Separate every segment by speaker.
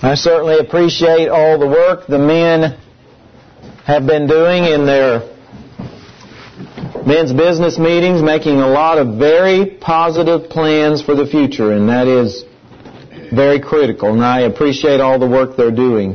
Speaker 1: I certainly appreciate all the work the men have been doing in their men's business meetings, making a lot of very positive plans for the future, and that is very critical, and I appreciate all the work they're doing.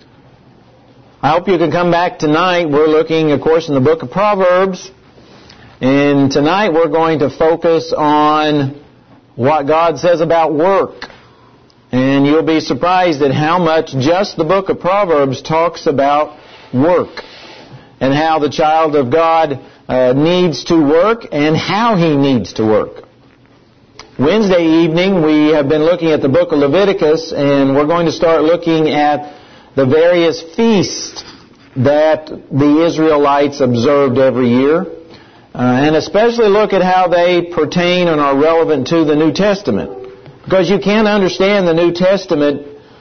Speaker 1: I hope you can come back tonight. We're looking, of course, in the book of Proverbs, and tonight we're going to focus on what God says about work. And you'll be surprised at how much just the book of Proverbs talks about work and how the child of God needs to work and how he needs to work. Wednesday evening we have been looking at the book of Leviticus, and we're going to start looking at the various feasts that the Israelites observed every year, and especially look at how they pertain and are relevant to the New Testament. Because you can't understand the New Testament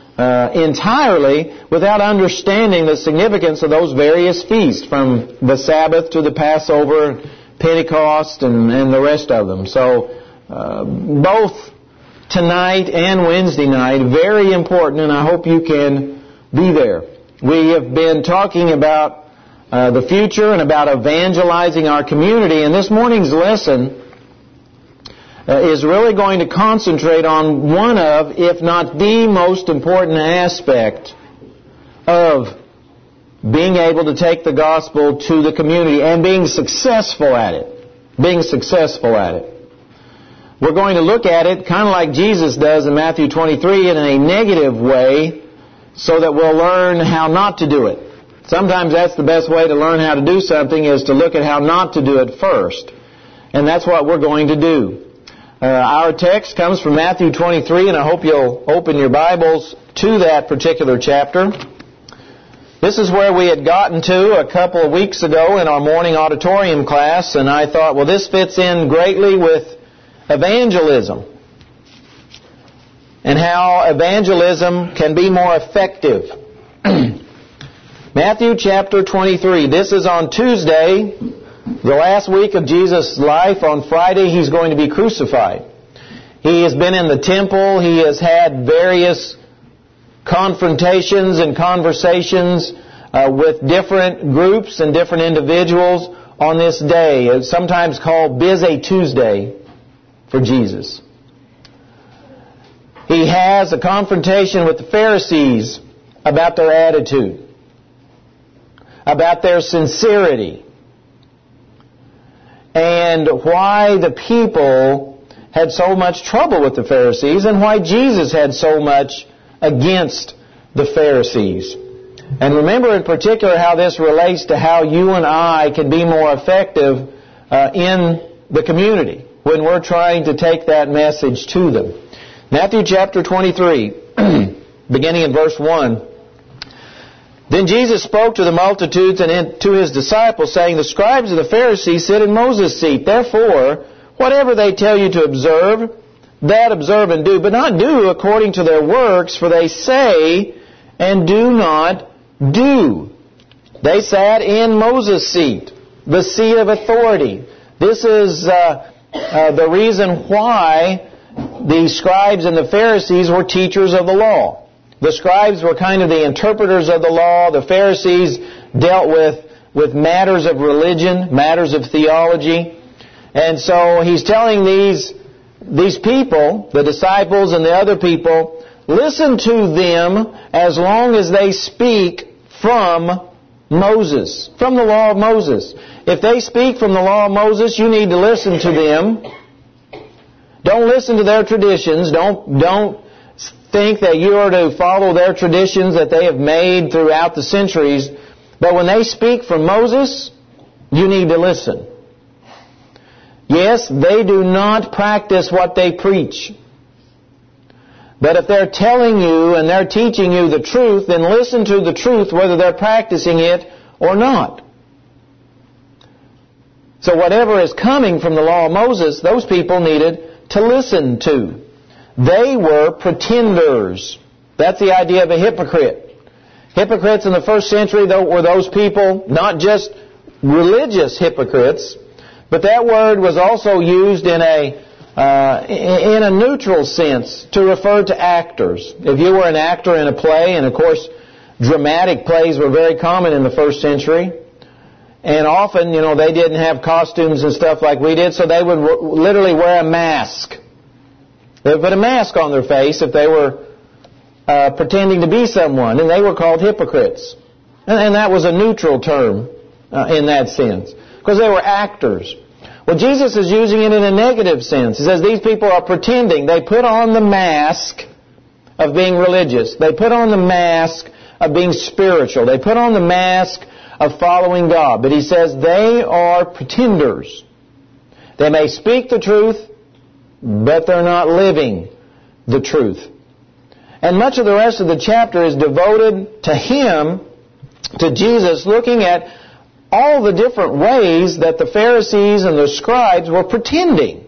Speaker 1: entirely without understanding the significance of those various feasts, from the Sabbath to the Passover, Pentecost, and the rest of them. So both tonight and Wednesday night, very important, and I hope you can be there. We have been talking about the future and about evangelizing our community, and this morning's lesson is really going to concentrate on one of, if not the most important aspect of being able to take the gospel to the community and being successful at it. Being successful at it. We're going to look at it kind of like Jesus does in Matthew 23 in a negative way, so that we'll learn how not to do it. Sometimes that's the best way to learn how to do something, is to look at how not to do it first. And that's what we're going to do. Our text comes from Matthew 23, and I hope you'll open your Bibles to that particular chapter. This is where we had gotten to a couple of weeks ago in our morning auditorium class, and I thought, well, this fits in greatly with evangelism and how evangelism can be more effective. Matthew chapter 23. This is on Tuesday, the last week of Jesus' life. On Friday, He's going to be crucified. He has been in the temple. He has had various confrontations and conversations with different groups and different individuals on this day. It's sometimes called Busy Tuesday for Jesus. He has a confrontation with the Pharisees about their attitude, about their sincerity, and why the people had so much trouble with the Pharisees and why Jesus had so much against the Pharisees. And remember in particular how this relates to how you and I can be more effective in the community when we're trying to take that message to them. Matthew chapter 23, beginning in verse 1. Then Jesus spoke to the multitudes and to His disciples, saying, the scribes of the Pharisees sit in Moses' seat. Therefore, whatever they tell you to observe, that observe and do, but not do according to their works, for they say and do not do. They sat in Moses' seat, the seat of authority. This is the reason why the scribes and the Pharisees were teachers of the law. The scribes were kind of the interpreters of the law. The Pharisees dealt with matters of religion, matters of theology. And so He's telling these people, the disciples and the other people, listen to them as long as they speak from Moses, from the law of Moses. If they speak from the law of Moses, you need to listen to them. Don't listen to their traditions. Don't think that you are to follow their traditions that they have made throughout the centuries. But when they speak from Moses, you need to listen. Yes, they do not practice what they preach. But if they're telling you and they're teaching you the truth, then listen to the truth whether they're practicing it or not. So whatever is coming from the law of Moses, those people needed to listen to. They were pretenders. That's the idea of a hypocrite. Hypocrites in the first century were those people, not just religious hypocrites, but that word was also used in a in a neutral sense to refer to actors. If you were an actor in a play, and of course dramatic plays were very common in the first century, and often, they didn't have costumes and stuff like we did, so they would literally wear a mask. They would put a mask on their face if they were pretending to be someone, and they were called hypocrites. And that was a neutral term in that sense, because they were actors. Well, Jesus is using it in a negative sense. He says these people are pretending. They put on the mask of being religious. They put on the mask of being spiritual. They put on the mask of following God. But he says they are pretenders. They may speak the truth, but they're not living the truth. And much of the rest of the chapter is devoted to Him, to Jesus, looking at all the different ways that the Pharisees and the scribes were pretending.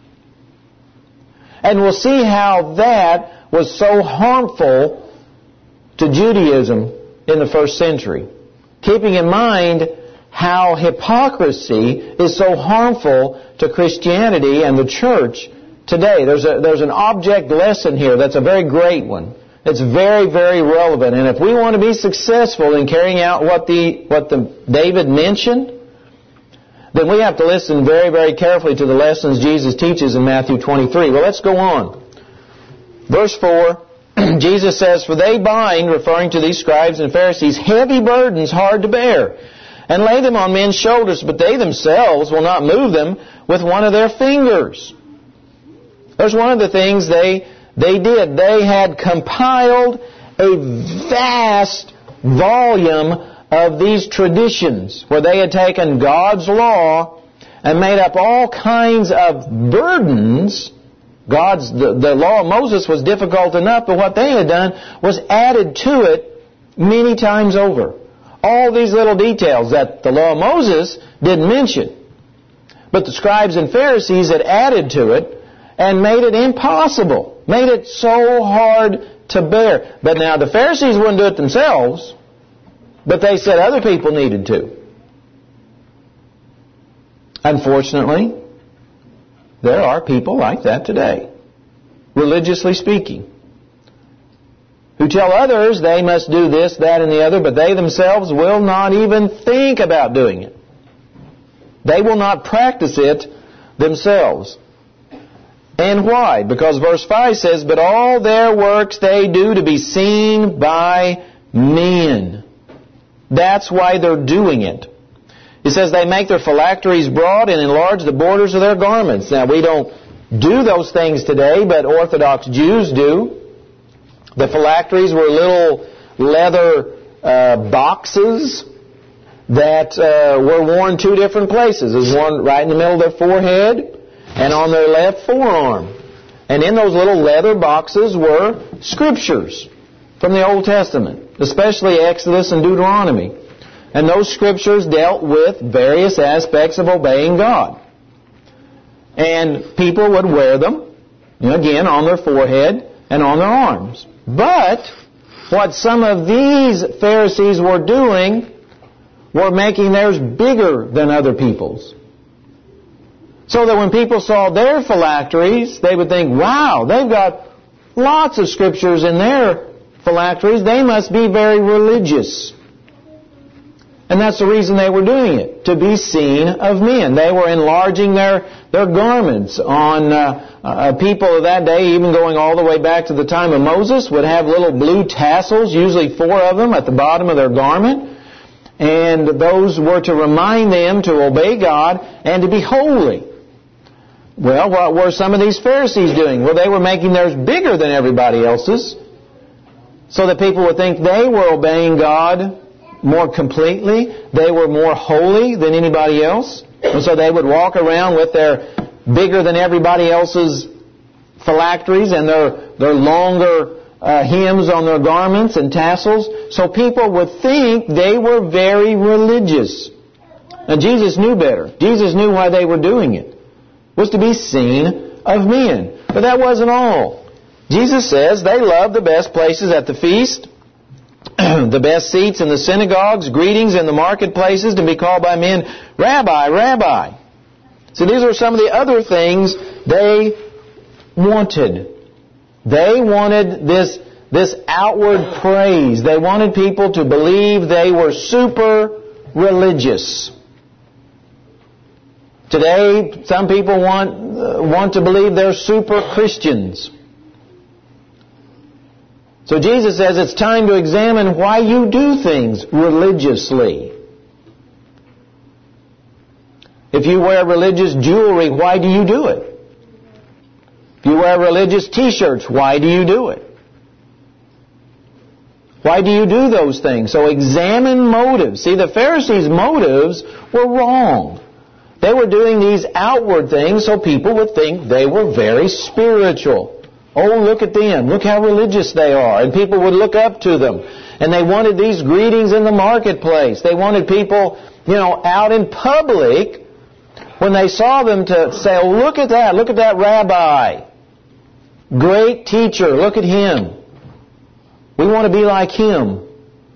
Speaker 1: And we'll see how that was so harmful to Judaism in the first century. Keeping in mind how hypocrisy is so harmful to Christianity and the church today. There's an object lesson here that's a very great one. It's very, very relevant. And if we want to be successful in carrying out what David mentioned, then we have to listen very, very carefully to the lessons Jesus teaches in Matthew 23. Well, let's go on. Verse 4, Jesus says, "For they bind," referring to these scribes and Pharisees, "heavy burdens hard to bear, and lay them on men's shoulders, but they themselves will not move them with one of their fingers." There's one of the things they did. They had compiled a vast volume of these traditions where they had taken God's law and made up all kinds of burdens. The law of Moses was difficult enough, but what they had done was added to it many times over. All these little details that the law of Moses didn't mention. But the scribes and Pharisees had added to it and made it impossible, made it so hard to bear. But now the Pharisees wouldn't do it themselves, but they said other people needed to. Unfortunately, there are people like that today, religiously speaking, who tell others they must do this, that, and the other, but they themselves will not even think about doing it. They will not practice it themselves. And why? Because verse 5 says, "But all their works they do to be seen by men." That's why they're doing it. It says they make their phylacteries broad and enlarge the borders of their garments. Now, we don't do those things today, but Orthodox Jews do. The phylacteries were little leather boxes that were worn two different places. There's one right in the middle of their forehead and on their left forearm. And in those little leather boxes were scriptures from the Old Testament, especially Exodus and Deuteronomy. And those scriptures dealt with various aspects of obeying God. And people would wear them, again, on their forehead and on their arms. But what some of these Pharisees were doing were making theirs bigger than other people's. So that when people saw their phylacteries, they would think, wow, they've got lots of scriptures in their phylacteries. They must be very religious. And that's the reason they were doing it, to be seen of men. They were enlarging their garments. People of that day, even going all the way back to the time of Moses, would have little blue tassels, usually 4 of them, at the bottom of their garment. And those were to remind them to obey God and to be holy. Well, what were some of these Pharisees doing? Well, they were making theirs bigger than everybody else's, so that people would think they were obeying God more completely. They were more holy than anybody else. And so they would walk around with their bigger than everybody else's phylacteries and their longer hems on their garments and tassels. So people would think they were very religious. Now Jesus knew better. Jesus knew why they were doing it. It was to be seen of men. But that wasn't all. Jesus says they loved the best places at the feast, the best seats in the synagogues, greetings in the marketplaces, to be called by men, Rabbi, Rabbi. So these are some of the other things they wanted. They wanted this outward praise. They wanted people to believe they were super religious. Today, some people want to believe they're super Christians. So Jesus says it's time to examine why you do things religiously. If you wear religious jewelry, why do you do it? If you wear religious t-shirts, why do you do it? Why do you do those things? So examine motives. See, the Pharisees' motives were wrong. They were doing these outward things so people would think they were very spiritual. Oh, look at them. Look how religious they are. And people would look up to them. And they wanted these greetings in the marketplace. They wanted people, out in public, when they saw them, to say, oh, look at that rabbi. Great teacher, look at him. We want to be like him.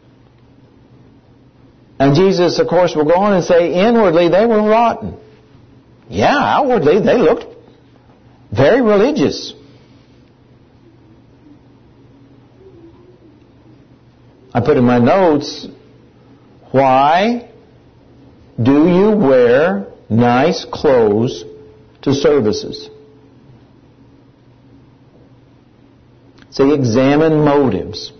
Speaker 1: And Jesus, of course, will go on and say, inwardly they were rotten. Yeah, outwardly they looked very religious. I put in my notes, why do you wear nice clothes to services? See, examine motives.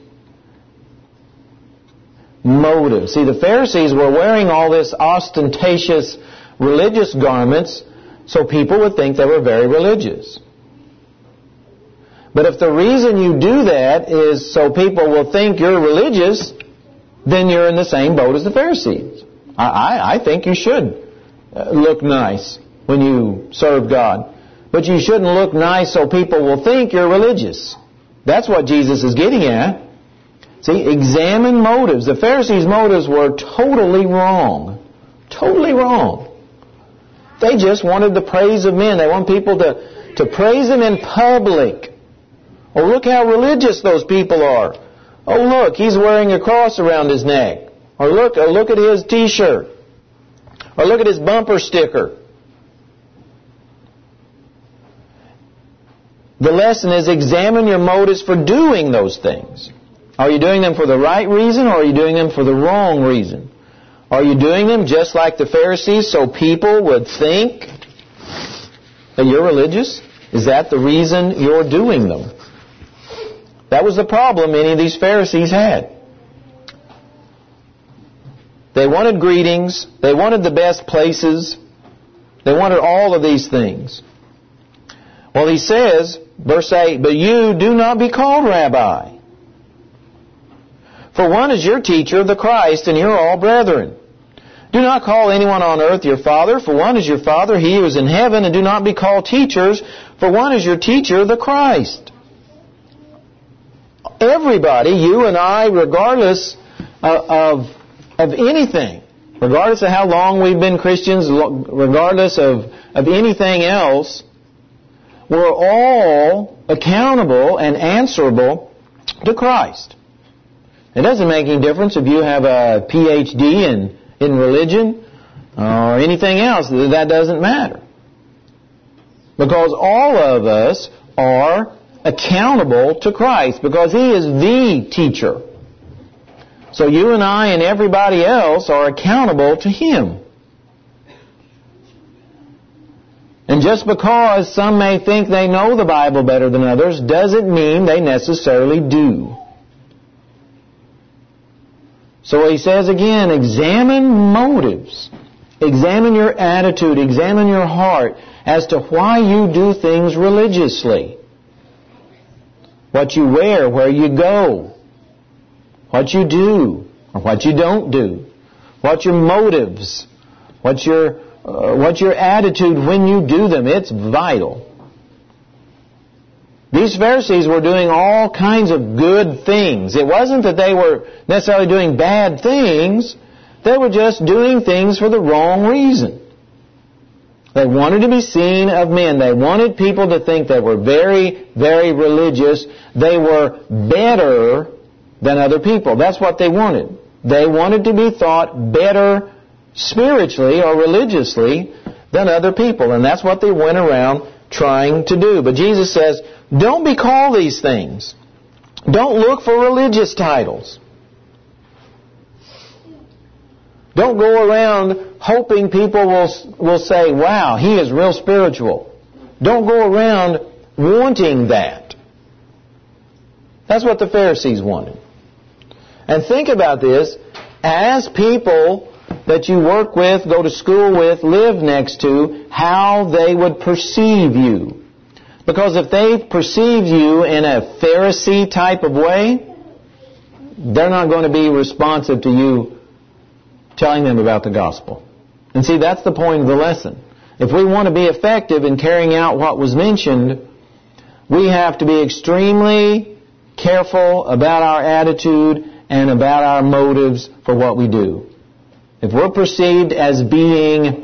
Speaker 1: Motives. See, the Pharisees were wearing all this ostentatious religious garments so people would think they were very religious. But if the reason you do that is so people will think you're religious, then you're in the same boat as the Pharisees. I think you should look nice when you serve God. But you shouldn't look nice so people will think you're religious. That's what Jesus is getting at. See, examine motives. The Pharisees' motives were totally wrong. Totally wrong. They just wanted the praise of men. They want people to praise them in public. Oh, look how religious those people are. Oh, look, he's wearing a cross around his neck. Or look at his t-shirt. Or look at his bumper sticker. The lesson is examine your motives for doing those things. Are you doing them for the right reason or are you doing them for the wrong reason? Are you doing them just like the Pharisees so people would think that you're religious? Is that the reason you're doing them? That was the problem many of these Pharisees had. They wanted greetings. They wanted the best places. They wanted all of these things. Well, he says, verse 8, but you do not be called rabbi. For one is your teacher, the Christ, and you're all brethren. Do not call anyone on earth your father, for one is your Father, he who is in heaven, and do not be called teachers, for one is your teacher, the Christ. Everybody, you and I, regardless of anything, regardless of how long we've been Christians, regardless of anything else, we're all accountable and answerable to Christ. It doesn't make any difference if you have a PhD in religion or anything else. That doesn't matter. Because all of us are accountable to Christ because He is the teacher. So you and I and everybody else are accountable to Him. And just because some may think they know the Bible better than others doesn't mean they necessarily do. So he says again, examine motives. Examine your attitude. Examine your heart as to why you do things religiously. What you wear, where you go. What you do or what you don't do. What your motives. What's your attitude when you do them. It's vital. These Pharisees were doing all kinds of good things. It wasn't that they were necessarily doing bad things. They were just doing things for the wrong reason. They wanted to be seen of men. They wanted people to think they were very, very religious. They were better than other people. That's what they wanted. They wanted to be thought better spiritually or religiously than other people. And that's what they went around trying to do. But Jesus says, don't be called these things. Don't look for religious titles. Don't go around hoping people will say, wow, he is real spiritual. Don't go around wanting that. That's what the Pharisees wanted. And think about this. As people that you work with, go to school with, live next to, how they would perceive you. Because if they perceive you in a Pharisee type of way, they're not going to be responsive to you telling them about the gospel. And see, that's the point of the lesson. If we want to be effective in carrying out what was mentioned, we have to be extremely careful about our attitude and about our motives for what we do. If we're perceived as being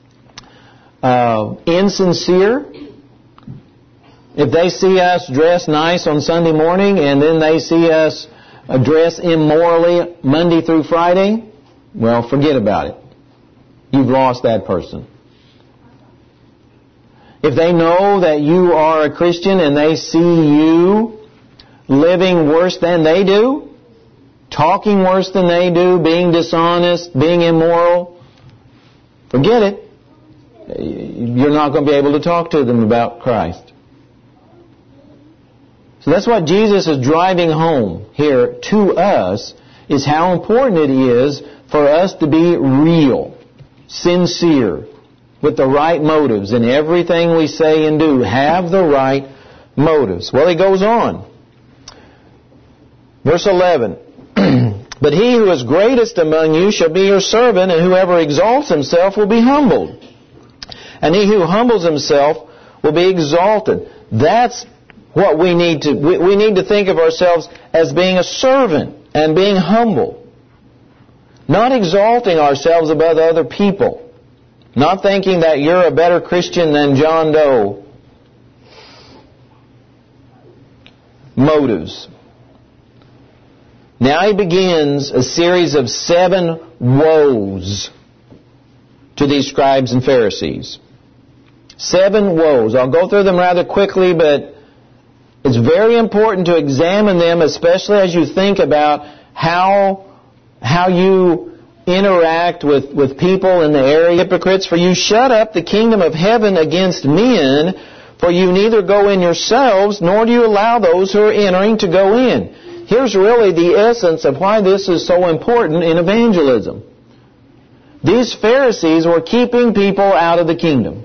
Speaker 1: insincere, if they see us dress nice on Sunday morning and then they see us dress immorally Monday through Friday, well, forget about it. You've lost that person. If they know that you are a Christian and they see you living worse than they do, talking worse than they do, being dishonest, being immoral, forget it. You're not going to be able to talk to them about Christ. So that's what Jesus is driving home here to us, is how important it is for us to be real, sincere, with the right motives in everything we say and do. Have the right motives. Well, he goes on. Verse 11. But he who is greatest among you shall be your servant, and whoever exalts himself will be humbled. And he who humbles himself will be exalted. That's what we need to... We need to think of ourselves as being a servant and being humble. Not exalting ourselves above other people. Not thinking that you're a better Christian than John Doe. Motives. Now he begins a series of 7 woes to these scribes and Pharisees. 7 woes. I'll go through them rather quickly, but it's very important to examine them, especially as you think about how you interact with people in the area. Hypocrites, for you shut up the kingdom of heaven against men, for you neither go in yourselves, nor do you allow those who are entering to go in. Here's really the essence of why this is so important in evangelism. These Pharisees were keeping people out of the kingdom.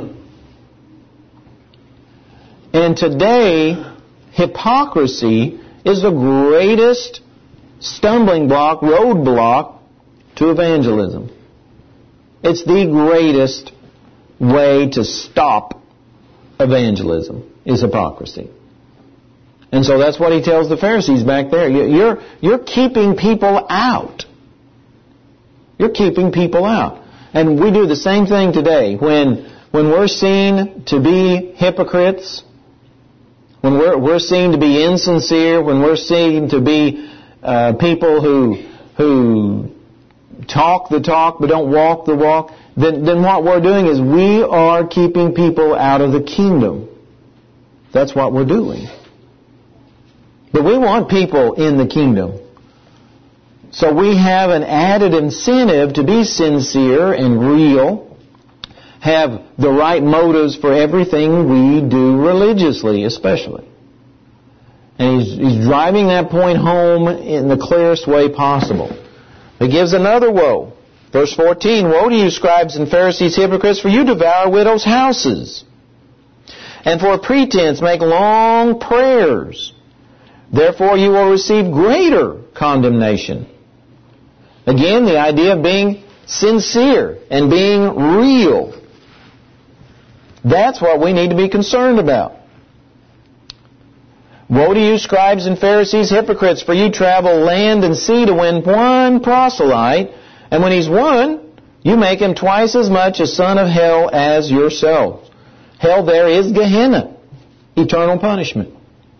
Speaker 1: And today, hypocrisy is the greatest stumbling block, roadblock to evangelism. It's the greatest way to stop evangelism, is hypocrisy. And so that's what he tells the Pharisees back there. You're keeping people out. You're keeping people out. And we do the same thing today. When we're seen to be hypocrites, when we're seen to be insincere, when we're seen to be people who talk the talk but don't walk the walk, then what we're doing is we are keeping people out of the kingdom. That's what we're doing. But we want people in the kingdom. So we have an added incentive to be sincere and real, have the right motives for everything we do religiously, especially. And he's driving that point home in the clearest way possible. He gives another woe. Verse 14, woe to you, scribes and Pharisees, hypocrites, for you devour widows' houses, and for a pretense make long prayers. Therefore you will receive greater condemnation. Again, the idea of being sincere and being real. That's what we need to be concerned about. Woe to you, scribes and Pharisees, hypocrites, for you travel land and sea to win one proselyte, and when he's won, you make him twice as much a son of hell as yourselves. Hell there is Gehenna, eternal punishment.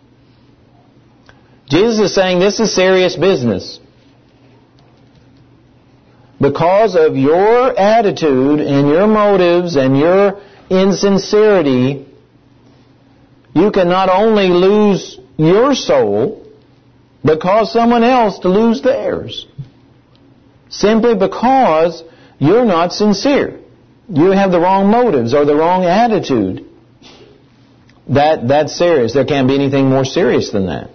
Speaker 1: Jesus is saying this is serious business. Because of your attitude and your motives and your insincerity, you can not only lose your soul, but cause someone else to lose theirs. Simply because you're not sincere. You have the wrong motives or the wrong attitude. That's serious. There can't be anything more serious than that.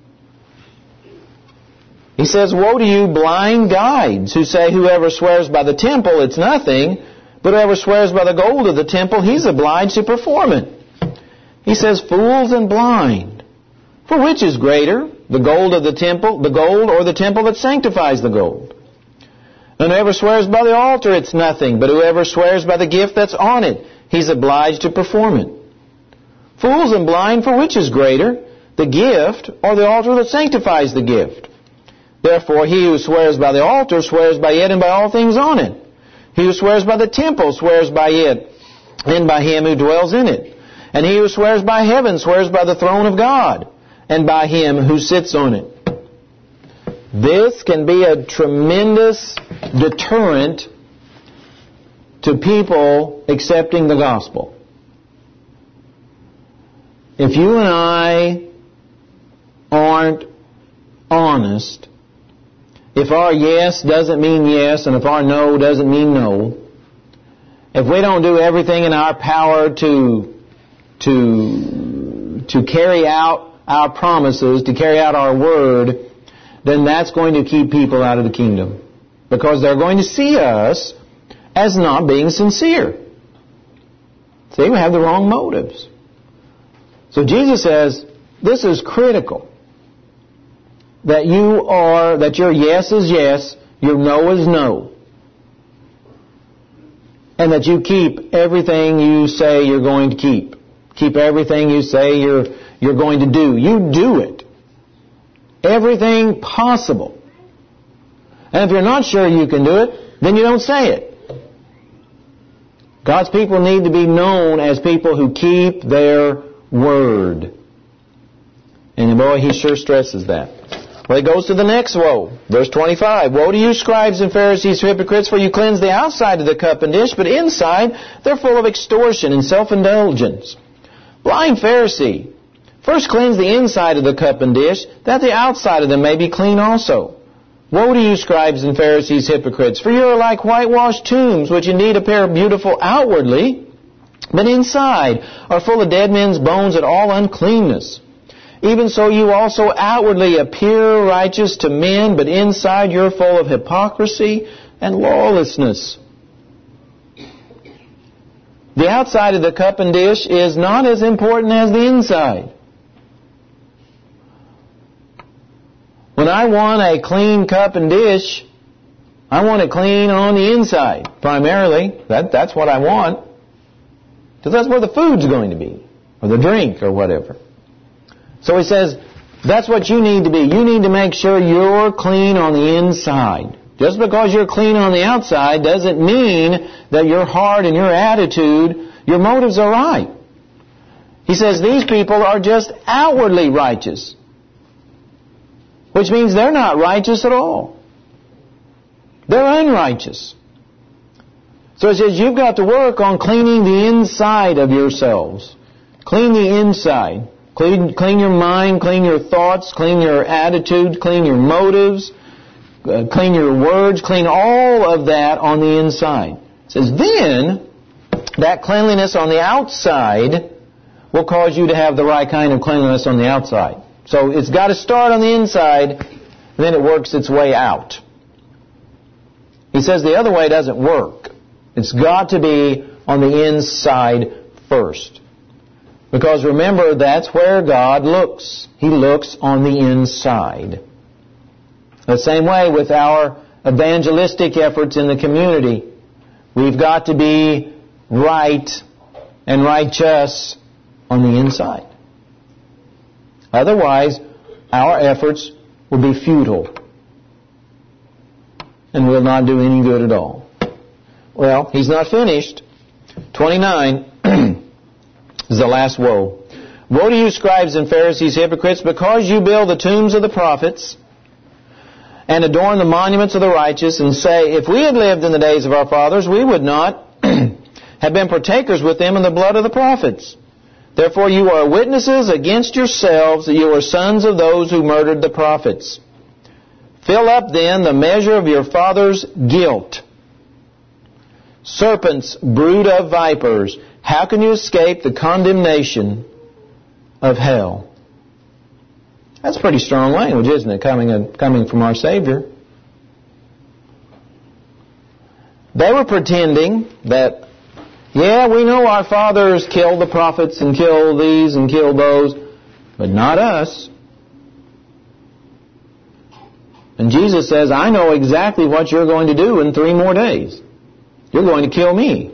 Speaker 1: He says, woe to you blind guides who say whoever swears by the temple, it's nothing, but whoever swears by the gold of the temple, he's obliged to perform it. He says, fools and blind. For which is greater, the gold of the temple, the gold or the temple that sanctifies the gold? And whoever swears by the altar, it's nothing, but whoever swears by the gift that's on it, he's obliged to perform it. Fools and blind, for which is greater, the gift or the altar that sanctifies the gift? Therefore, he who swears by the altar swears by it and by all things on it. He who swears by the temple swears by it and by him who dwells in it. And he who swears by heaven swears by the throne of God and by him who sits on it. This can be a tremendous deterrent to people accepting the gospel. If you and I aren't honest, if our yes doesn't mean yes, and if our no doesn't mean no, if we don't do everything in our power to carry out our promises, to carry out our word, then that's going to keep people out of the kingdom. Because they're going to see us as not being sincere. See, we have the wrong motives. So Jesus says, this is critical. That your yes is yes, your no is no. And that you keep everything you say you're going to keep. Keep everything you say you're going to do. You do it. Everything possible. And if you're not sure you can do it, then you don't say it. God's people need to be known as people who keep their word. And boy, he sure stresses that. Well, he goes to the next woe. Verse 25. Woe to you, scribes and Pharisees, hypocrites, for you cleanse the outside of the cup and dish, but inside they're full of extortion and self-indulgence. Blind Pharisee, first cleanse the inside of the cup and dish, that the outside of them may be clean also. Woe to you, scribes and Pharisees, hypocrites, for you are like whitewashed tombs, which indeed appear beautiful outwardly, but inside are full of dead men's bones and all uncleanness. Even so you also outwardly appear righteous to men, but inside you're full of hypocrisy and lawlessness. The outside of the cup and dish is not as important as the inside. When I want a clean cup and dish, I want it clean on the inside, primarily. That's what I want. Because that's where the food's going to be, or the drink, or whatever. So he says, that's what you need to be. You need to make sure you're clean on the inside. Just because you're clean on the outside doesn't mean that your heart and your attitude, your motives are right. He says these people are just outwardly righteous, which means they're not righteous at all. They're unrighteous. So he says you've got to work on cleaning the inside of yourselves. Clean the inside. Clean your mind, clean your thoughts, clean your attitudes, clean your motives, clean your words, clean all of that on the inside. It says, then, that cleanliness on the outside will cause you to have the right kind of cleanliness on the outside. So it's got to start on the inside, and then it works its way out. He says the other way doesn't work. It's got to be on the inside first. Because remember, that's where God looks. He looks on the inside. The same way with our evangelistic efforts in the community. We've got to be right and righteous on the inside. Otherwise, our efforts will be futile and will not do any good at all. Well, he's not finished. 29 is the last woe. Woe to you, scribes and Pharisees, hypocrites, because you build the tombs of the prophets and adorn the monuments of the righteous, and say, if we had lived in the days of our fathers, we would not have been partakers with them in the blood of the prophets. Therefore you are witnesses against yourselves that you are sons of those who murdered the prophets. Fill up then the measure of your father's guilt. Serpents, brood of vipers, how can you escape the condemnation of hell? That's pretty strong language, isn't it, coming from our Savior? They were pretending that, yeah, we know our fathers killed the prophets and killed these and killed those, but not us. And Jesus says, I know exactly what you're going to do in 3 more days. You're going to kill me.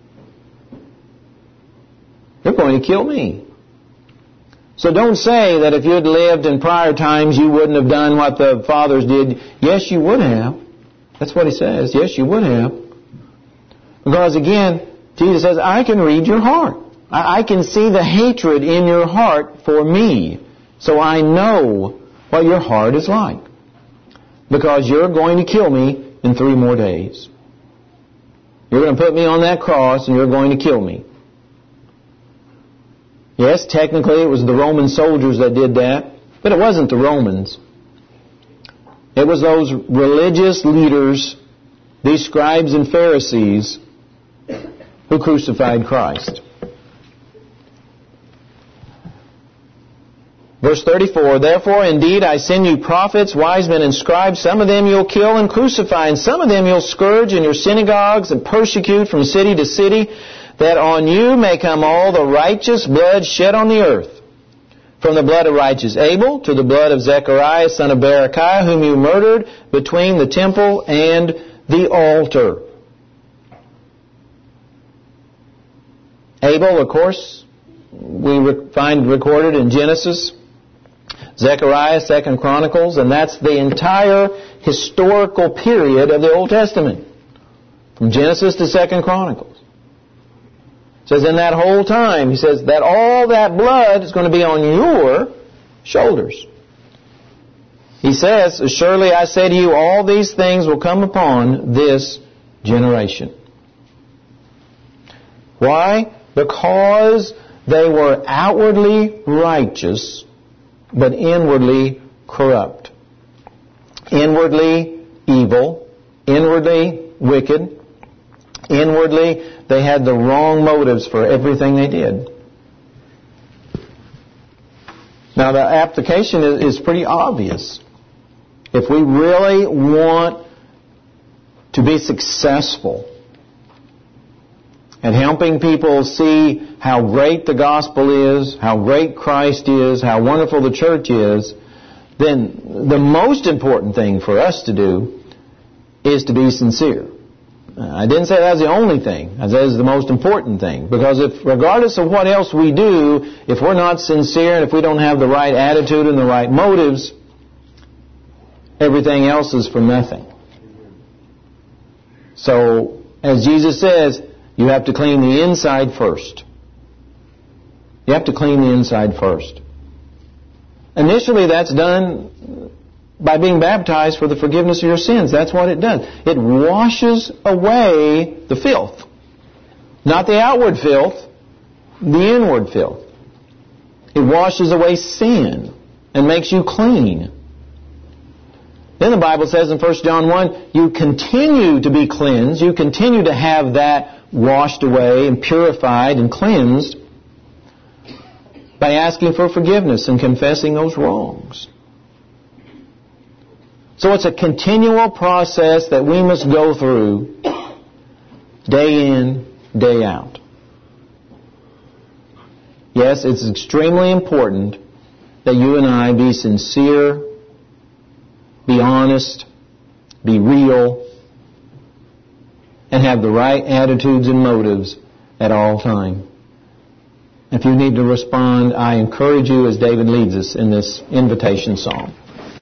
Speaker 1: You're going to kill me. So don't say that if you had lived in prior times you wouldn't have done what the fathers did. Yes, you would have. That's what he says. Yes, you would have. Because again, Jesus says, I can read your heart. I can see the hatred in your heart for me. So I know what your heart is like. Because you're going to kill me in 3 more days. You're going to put me on that cross and you're going to kill me. Yes, technically it was the Roman soldiers that did that, but it wasn't the Romans. It was those religious leaders, these scribes and Pharisees, who crucified Christ. Verse 34, Therefore indeed I send you prophets, wise men and scribes. Some of them you'll kill and crucify, and some of them you'll scourge in your synagogues and persecute from city to city, that on you may come all the righteous blood shed on the earth, from the blood of righteous Abel to the blood of Zechariah, son of Berechiah, whom you murdered between the temple and the altar. Abel, of course, we find recorded in Genesis, Zechariah, 2 Chronicles, and that's the entire historical period of the Old Testament, from Genesis to 2 Chronicles. It says in that whole time, he says that all that blood is going to be on your shoulders. He says, Surely I say to you, all these things will come upon this generation. Why? Because they were outwardly righteous, but inwardly corrupt. Inwardly evil, inwardly wicked, inwardly they had the wrong motives for everything they did. Now the application is pretty obvious. If we really want to be successful at helping people see how great the gospel is, how great Christ is, how wonderful the church is, then the most important thing for us to do is to be sincere. I didn't say that was the only thing. I said it's the most important thing. Because if, regardless of what else we do, if we're not sincere and if we don't have the right attitude and the right motives, everything else is for nothing. So, as Jesus says, you have to clean the inside first. You have to clean the inside first. Initially, that's done by being baptized for the forgiveness of your sins. That's what it does. It washes away the filth. Not the outward filth, the inward filth. It washes away sin and makes you clean. Then the Bible says in 1 John 1, you continue to be cleansed. You continue to have that washed away and purified and cleansed by asking for forgiveness and confessing those wrongs. So it's a continual process that we must go through day in, day out. Yes, it's extremely important that you and I be sincere, be honest, be real, and have the right attitudes and motives at all time. If you need to respond, I encourage you as David leads us in this invitation song.